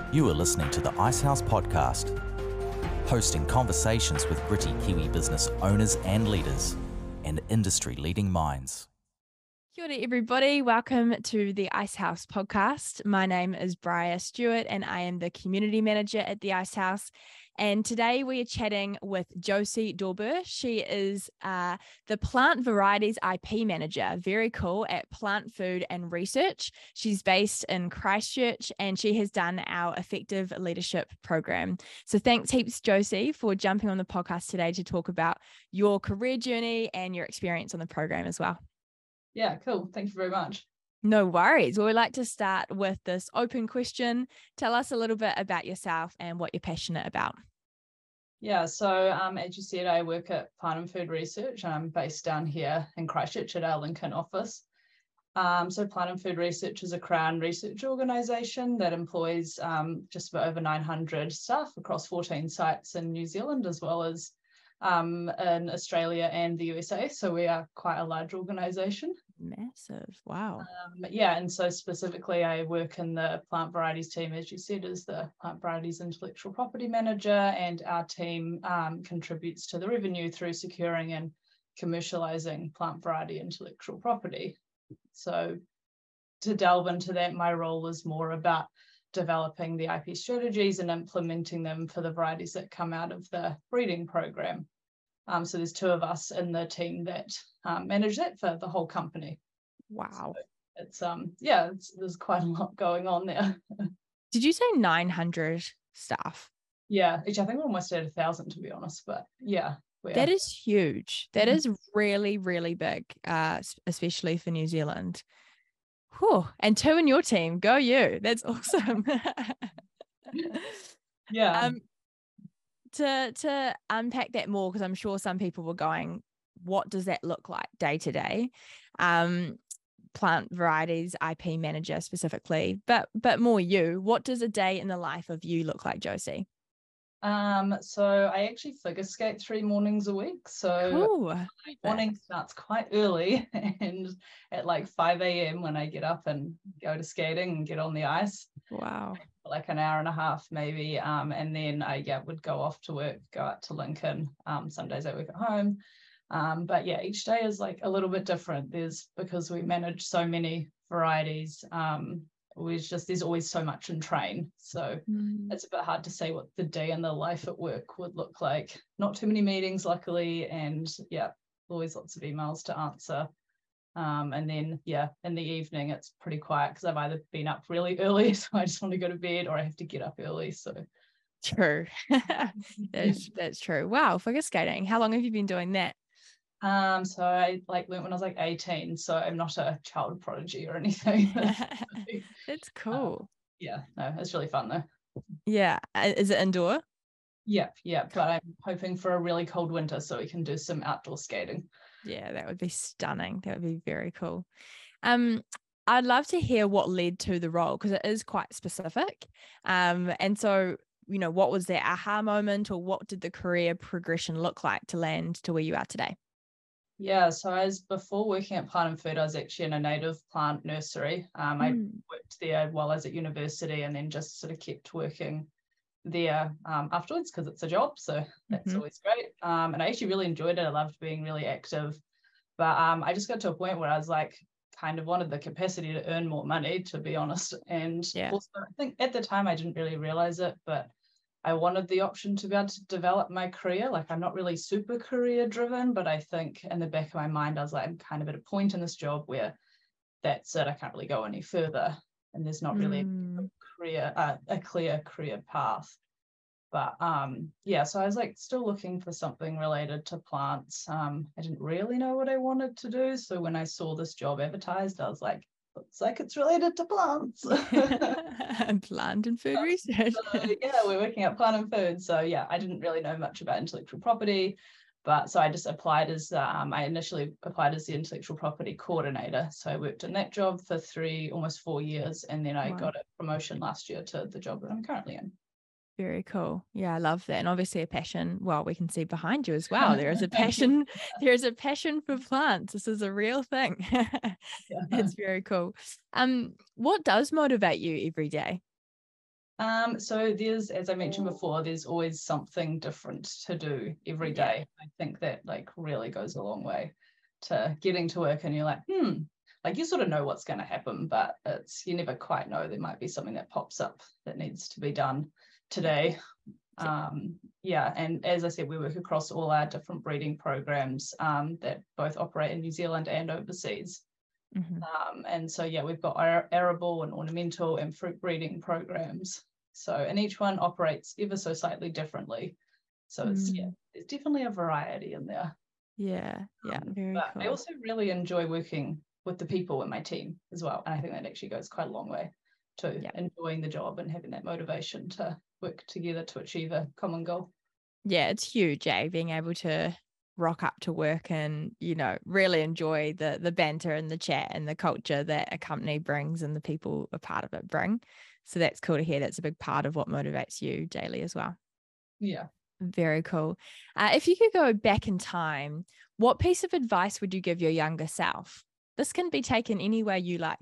You are listening to the Icehouse Podcast, hosting conversations with gritty Kiwi business owners and leaders and industry-leading minds. Kia ora everybody, welcome to the Icehouse Podcast. My name is Briar Stewart and I am the Community Manager at the Icehouse. And today we are chatting with Josie Dorber. She is the Plant Varieties IP Manager, very cool, at Plant Food and Research. She's based in Christchurch and she has done our Effective Leadership Program. So thanks heaps, Josie, for jumping on the podcast today to talk about your career journey and your experience on the program as well. Yeah, cool. Thank you very much. No worries. Well, we'd like to start with this open question. Tell us a little bit about yourself and what you're passionate about. Yeah, so as you said, I work at Plant and Food Research. I'm based down here in Christchurch at our Lincoln office. So Plant and Food Research is a Crown research organisation that employs just about over 900 staff across 14 sites in New Zealand, as well as in Australia and the USA. So we are quite a large organisation. Massive. Wow. Yeah, and so specifically I work in the plant varieties team, as you said, as the plant varieties intellectual property manager, and our team contributes to the revenue through securing and commercialising plant variety intellectual property. So to delve into that, my role is more about developing the IP strategies and implementing them for the varieties that come out of the breeding program. So there's two of us in the team that manage that for the whole company. Wow. So there's quite a lot going on there. Did you say 900 staff? Yeah, which I think we're almost at 1,000 to be honest, but yeah. That is huge. That is really, really big, especially for New Zealand. Whew. And two in your team. Go you. That's awesome. Yeah. To unpack that more, because I'm sure some people were going, what does that look like day to day? Plant varieties, IP manager specifically, but more you. What does a day in the life of you look like, Josie? So I actually figure skate 3 mornings a week. So cool. Morning starts quite early, and at like 5 a.m. when I get up and go to skating and get on the ice. Wow. For like an hour and a half maybe. And then I would go off to work, go out to Lincoln. Some days I work at home. But yeah, each day is like a little bit different. Because we manage so many varieties, there's always so much in train. So it's a bit hard to say what the day in the life at work would look like. Not too many meetings, luckily, and yeah, always lots of emails to answer. And then in the evening it's pretty quiet because I've either been up really early, so I just want to go to bed, or I have to get up early. So true. That's true. Wow, figure skating. How long have you been doing that? So I learned when I was 18, so I'm not a child prodigy or anything. That's cool. No, it's really fun though. Yeah. Is it indoor? Yeah, but I'm hoping for a really cold winter so we can do some outdoor skating. Yeah, that would be stunning. That would be very cool. I'd love to hear what led to the role, because it is quite specific. And so, what was the aha moment, or what did the career progression look like to land to where you are today? Yeah, so before working at Plant and Food, I was actually in a native plant nursery. I worked there while I was at university, and then just sort of kept working there afterwards because it's a job, so that's always great. And I actually really enjoyed it. I loved being really active, but I just got to a point where I was kind of wanted the capacity to earn more money, to be honest. And also, I think at the time I didn't really realize it, but I wanted the option to be able to develop my career. I'm not really super career driven, but I think in the back of my mind I was I'm kind of at a point in this job where that's it, I can't really go any further, and there's not really a clear career path. But so I was still looking for something related to plants. I didn't really know what I wanted to do, so when I saw this job advertised, I was looks like it's related to plants. Plant and food research. We're working at Plant and Food, so I didn't really know much about intellectual property. But so I just applied I initially applied as the intellectual property coordinator. So I worked in that job for almost 4 years. And then I got a promotion last year to the job that I'm currently in. Very cool. Yeah, I love that. And obviously a passion, well, we can see behind you as well. There is a passion. There is a passion for plants. This is a real thing. It's very cool. What does motivate you every day? So there's, as I mentioned before, there's always something different to do every day. I think that like really goes a long way to getting to work and you're like, like you sort of know what's going to happen, but you never quite know. There might be something that pops up that needs to be done today. And as I said, we work across all our different breeding programs that both operate in New Zealand and overseas. And so we've got arable and ornamental and fruit breeding programs, and each one operates ever so slightly differently, so there's definitely a variety in there. Very but cool. I also really enjoy working with the people in my team as well, and I think that actually goes quite a long way to enjoying the job and having that motivation to work together to achieve a common goal. It's huge, being able to rock up to work and, you know, really enjoy the banter and the chat and the culture that a company brings and the people a part of it bring. So that's cool to hear. That's a big part of what motivates you daily as well. Yeah. Very cool. If you could go back in time, what piece of advice would you give your younger self? This can be taken any way you like.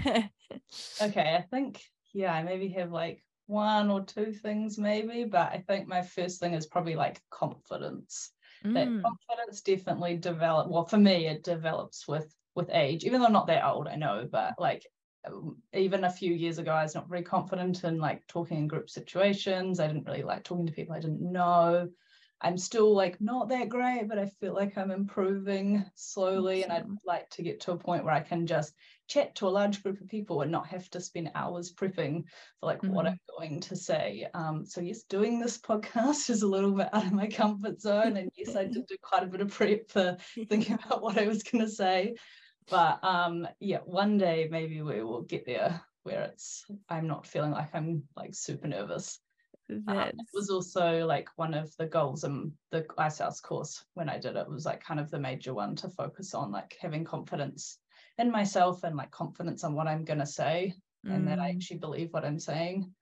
Okay, I think, I maybe have like one or two things maybe, but I think my first thing is probably like confidence. That confidence definitely for me, it develops with age, even though I'm not that old, I know, but like even a few years ago, I was not very confident in like talking in group situations. I didn't really like talking to people I didn't know. I'm still like not that great, but I feel like I'm improving slowly. And I'd like to get to a point where I can just chat to a large group of people and not have to spend hours prepping for like what I'm going to say. So yes, doing this podcast is a little bit out of my comfort zone. And yes, I did do quite a bit of prep for thinking about what I was going to say. But one day maybe we will get there where I'm not feeling like I'm like super nervous. It was also like one of the goals in the Icehouse course when I did it was like kind of the major one to focus on, like having confidence in myself and like confidence on what I'm going to say and that I actually believe what I'm saying.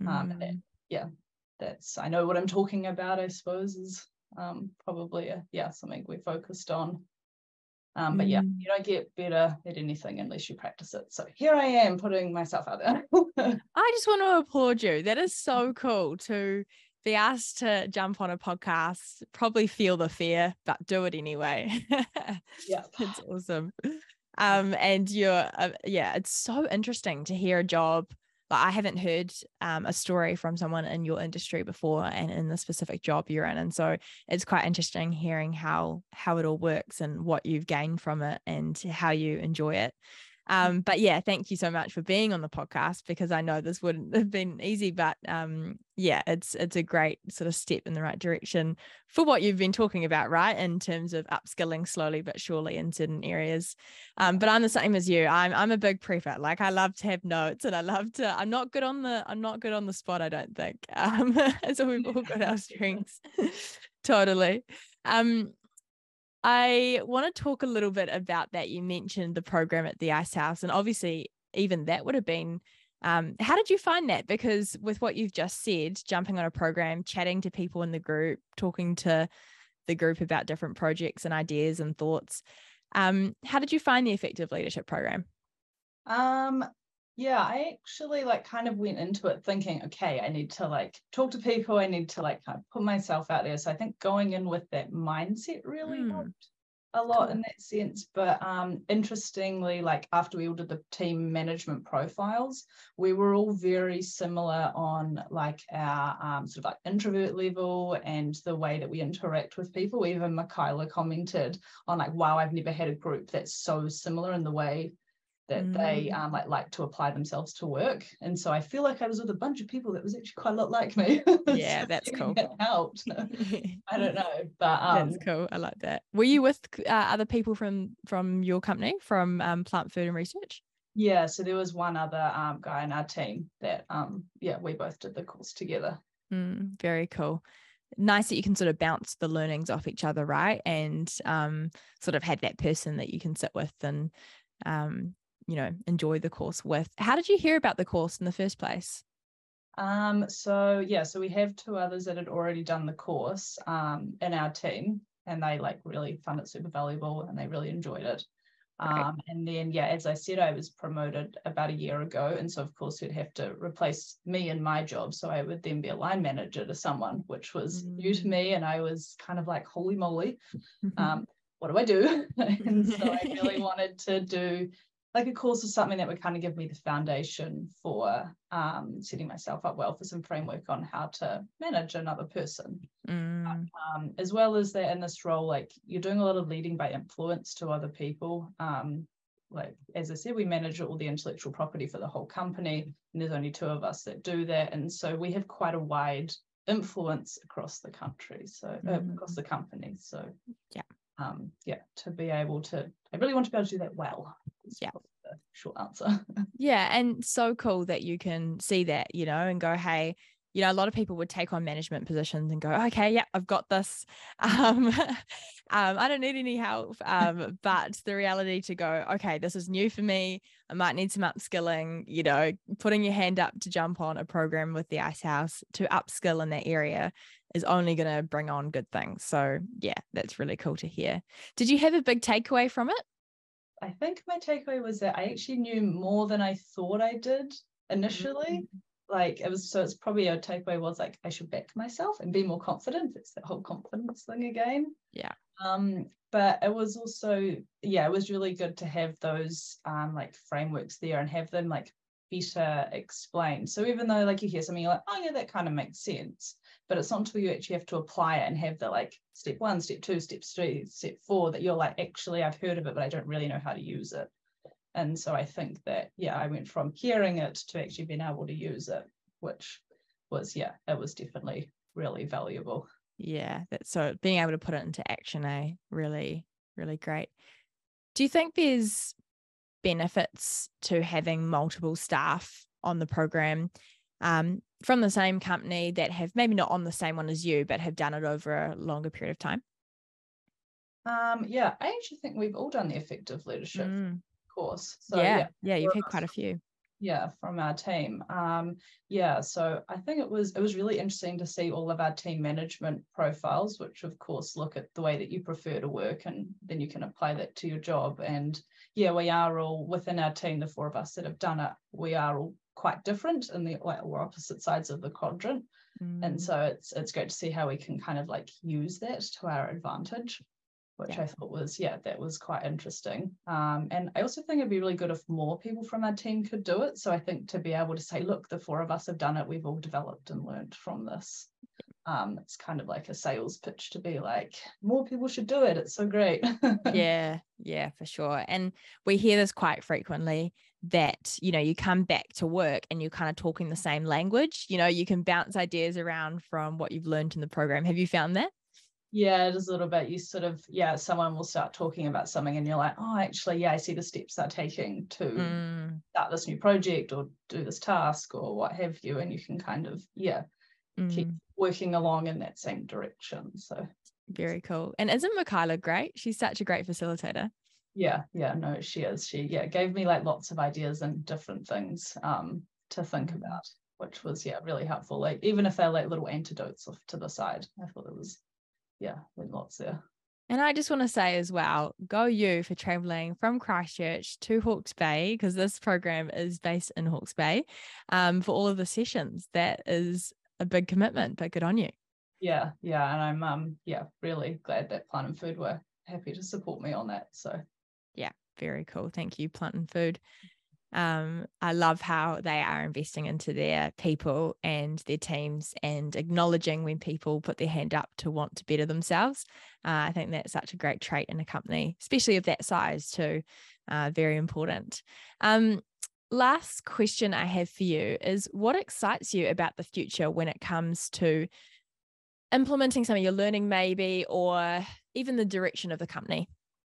That's I know what I'm talking about, I suppose, is probably something we focused on. But you don't get better at anything unless you practice it. So here I am putting myself out there. I just want to applaud you. That is so cool to be asked to jump on a podcast, probably feel the fear, but do it anyway. It's awesome. And you're, it's so interesting to hear a job. Like I haven't heard a story from someone in your industry before and in the specific job you're in. And so it's quite interesting hearing how it all works and what you've gained from it and how you enjoy it. But thank you so much for being on the podcast, because I know this wouldn't have been easy, but it's a great sort of step in the right direction for what you've been talking about, right? In terms of upskilling slowly but surely in certain areas. But I'm the same as you. I'm a big prepper. Like I love to have notes and I'm not good on the spot, I don't think. So we've all got our strengths. Totally. I want to talk a little bit about that. You mentioned the program at the Icehouse, and obviously even that would have been, how did you find that? Because with what you've just said, jumping on a program, chatting to people in the group, talking to the group about different projects and ideas and thoughts, how did you find the Effective Leadership Program? I actually like kind of went into it thinking, okay, I need to like talk to people. I need to like kind of put myself out there. So I think going in with that mindset really helped a lot in that sense. But interestingly, like after we all did the team management profiles, we were all very similar on like our sort of like introvert level and the way that we interact with people. Even Michaela commented on like, wow, I've never had a group that's so similar in the way that they like to apply themselves to work. And so I feel like I was with a bunch of people that was actually quite a lot like me. Yeah, that's cool. It helped. I don't know, but that's cool. I like that. Were you with other people from your company, from Plant Food and Research? Yeah, so there was one other guy in our team that we both did the course together. Very cool. Nice that you can sort of bounce the learnings off each other, right? And sort of have that person that you can sit with and enjoy the course with. How did you hear about the course in the first place? So we have two others that had already done the course in our team, and they like really found it super valuable and they really enjoyed it. And then, yeah, as I said, I was promoted about a year ago. And so, of course, we'd have to replace me in my job. So I would then be a line manager to someone, which was new to me. And I was kind of like, holy moly, what do I do? And so I really wanted to do like a course or something that would kind of give me the foundation for setting myself up well for some framework on how to manage another person. As well as that, in this role, like you're doing a lot of leading by influence to other people. Like, as I said, we manage all the intellectual property for the whole company, and there's only 2 of us that do that. And so we have quite a wide influence across the country, so across the company. So to be able to, I really want to be able to do that well. Yeah. The short answer. Yeah. And so cool that you can see that, you know, and go, hey, you know, a lot of people would take on management positions and go, okay, yeah, I've got this. I don't need any help. But the reality to go, okay, this is new for me. I might need some upskilling, you know, putting your hand up to jump on a program with the Icehouse to upskill in that area is only going to bring on good things. So yeah, that's really cool to hear. Did you have a big takeaway from it? I think my takeaway was that I actually knew more than I thought I did initially. Like it's probably a takeaway was like, I should back myself and be more confident. It's that whole confidence thing again. Yeah. But it was also, it was really good to have those like frameworks there and have them like better explained. So even though like you hear something, you're like, oh yeah, that kind of makes sense. But it's not until you actually have to apply it and have the like step 1, step 2, step 3, step 4 that you're like, actually, I've heard of it, but I don't really know how to use it. And so I think that, I went from hearing it to actually being able to use it, which was, it was definitely really valuable. Yeah, so being able to put it into action, really, really great. Do you think there's benefits to having multiple staff on the program from the same company that have maybe not on the same one as you, but have done it over a longer period of time? I actually think we've all done the effective leadership course. So you've had quite a few. Yeah, from our team. So I think it was really interesting to see all of our team management profiles, which of course look at the way that you prefer to work, and then you can apply that to your job. And we are all within our team, the 4 of us that have done it, we are all quite different in we're opposite sides of the quadrant. And so it's great to see how we can kind of like use that to our advantage, which I thought was, that was quite interesting. And I also think it'd be really good if more people from our team could do it. So I think to be able to say, look, the 4 of us have done it, we've all developed and learned from this. It's kind of like a sales pitch to be like, more people should do it. It's so great. Yeah, for sure. And we hear this quite frequently that, you know, you come back to work and you're kind of talking the same language. You know, you can bounce ideas around from what you've learned in the program. Have you found that? Yeah, it is a little bit. You sort of, someone will start talking about something and you're like, oh, actually, I see the steps they're taking to start this new project or do this task or what have you. And you can kind of, keep working along in that same direction. So very cool. And isn't Michaela great? She's such a great facilitator. Yeah, no, she is. She, gave me like lots of ideas and different things to think about, which was, really helpful. Like, even if they're like little antidotes off to the side, I thought it was, lots there. And I just want to say as well, go you for traveling from Christchurch to Hawke's Bay, because this program is based in Hawke's Bay, for all of the sessions. That is a big commitment, but good on you. Yeah. And I'm, really glad that Plant and Food were happy to support me on that. So yeah, very cool. Thank you, Plant and Food. I love how they are investing into their people and their teams and acknowledging when people put their hand up to want to better themselves. I think that's such a great trait in a company, especially of that size too. Very important. Last question I have for you is, what excites you about the future when it comes to implementing something you're learning maybe, or even the direction of the company?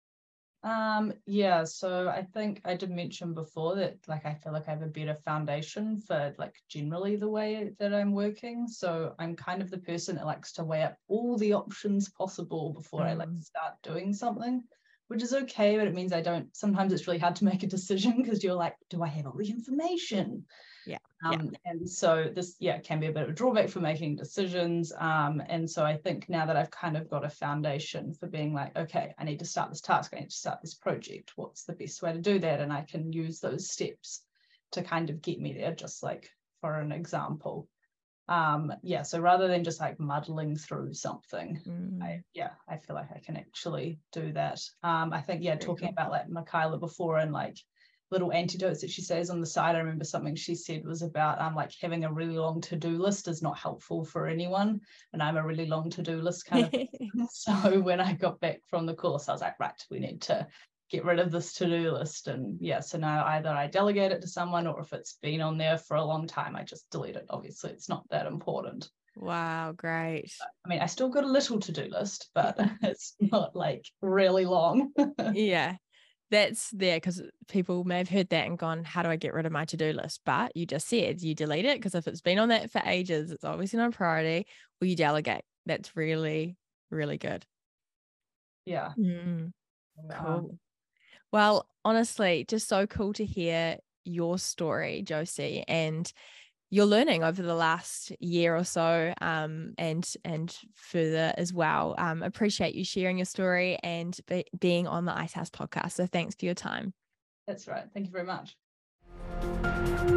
So I think I did mention before that like I feel like I have a better foundation for like generally the way that I'm working. So I'm kind of the person that likes to weigh up all the options possible before I like start doing something. which is okay, but it means sometimes it's really hard to make a decision because you're like, do I have all the information? Yeah. And so this, can be a bit of a drawback for making decisions. And so I think now that I've kind of got a foundation for being like, okay, I need to start this task, I need to start this project, what's the best way to do that? And I can use those steps to kind of get me there, just like for an example. So rather than just like muddling through something, I feel like I can actually do that. I think, talking about like Michaela before and like little antidotes that she says on the side, I remember something she said was about like having a really long to-do list is not helpful for anyone, and I'm a really long to-do list kind of person. So when I got back from the course, I was like, right, we need to get rid of this to-do list. And so now either I delegate it to someone, or if it's been on there for a long time, I just delete it. Obviously it's not that important. Wow, great. I mean, I still got a little to-do list, but it's not like really long. Yeah, that's there because people may have heard that and gone, how do I get rid of my to-do list? But you just said you delete it, because if it's been on that for ages, it's obviously not a priority, or you delegate. That's really, really good. Yeah. Cool. Well, honestly, just so cool to hear your story, Josie, and your learning over the last year or so, and further as well. Appreciate you sharing your story and being on the Icehouse podcast. So thanks for your time. That's right. Thank you very much.